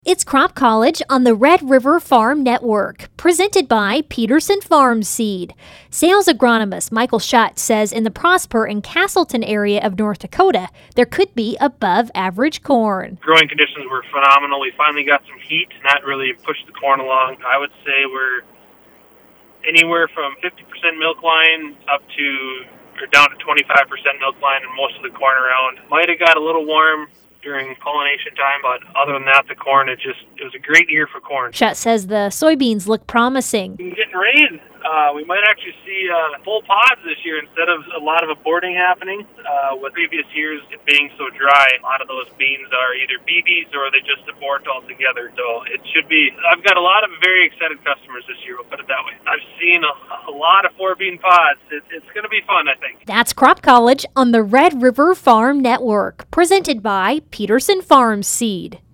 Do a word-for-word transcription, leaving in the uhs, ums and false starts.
It's Crop College on the Red River Farm Network, presented by Peterson Farm Seed. Sales agronomist Michael Schutt says in the Prosper and Castleton area of North Dakota, there could be above average corn. Growing conditions were phenomenal. We finally got some heat, and that really pushed the corn along. I would say we're anywhere from fifty percent milk line up to, or down to twenty-five percent milk line in most of the corn around. Might have got a little warm during pollination time, but other than that, the corn, it just, it was a great year for corn. Schutt says the soybeans look promising. Getting rain. Uh, we might actually see uh, full pods this year instead of a lot of aborting happening. Uh, with previous years it being so dry, a lot of those beans are either B Bs or they just abort altogether. So it should be, I've got a lot of very excited customers this year, we'll put it that way. I've seen a, a lot of four bean pods. It, it's going to be fun, I think. That's Crop College on the Red River Farm Network, presented by Peterson Farm Seed.